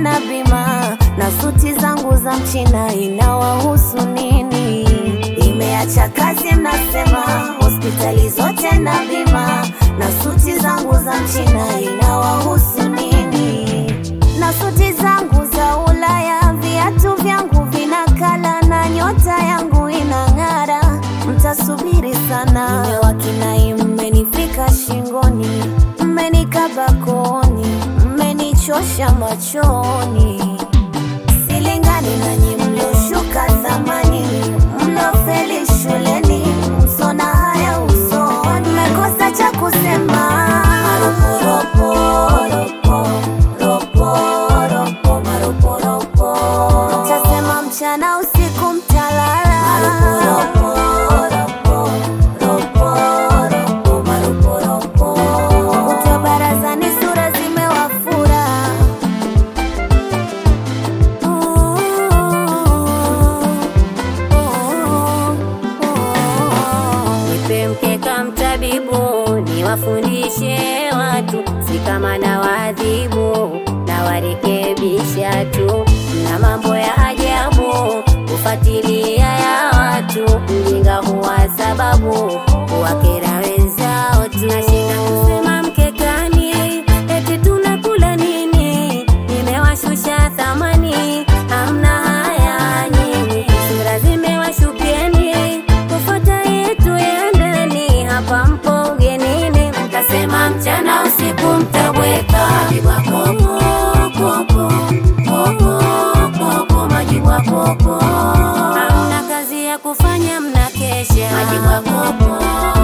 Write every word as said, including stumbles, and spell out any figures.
na bima, na suti zangu za mchina inawahusu nini? Imeacha kazi mnasema, hospitali zote na bima, na suti zangu za mchina inawahusu nini? Na suti zangu za Ulaya, viatu vyangu vinakala, na nyota yangu inang'ara. Mtasubiri sana, nimewakinai, mmenifika shingoni, mmenikaba kooni, mmenichosha machoni. Silingani nanyi mlioshuka zamani, mliofeli shuleni, msona haya usoni. Mmekosa cha kusema, maroporopo, ropo, ropo, ropo, maroporopo. Mtasema mchana usiku mtalala, maroporopo, ropo, ropo, ropo, maroporopo. Kutwa barazani sura zimewafura. Nipe mkeka mtabibu, niwafundishe watu, si kama na wadhibu, na warekebisha tu. Na mambo ya ajabu, kufuatilia ya watu, mjinga huwa sababu, kuwakera wenzao tu. Nashinda kusema mkekani, eti tunakula nini? Nimewashusha thamani, hamna haya nyinyi. Sura zimewashukieni, kufuata yetu ya ndani, hapa mpo ugenini. Mtasema mchana usiku mtabweka, majibwa popo, popo, popo, popo, majibwa popo. Hamna kazi ya kufanya mnakesha, majibwa popo.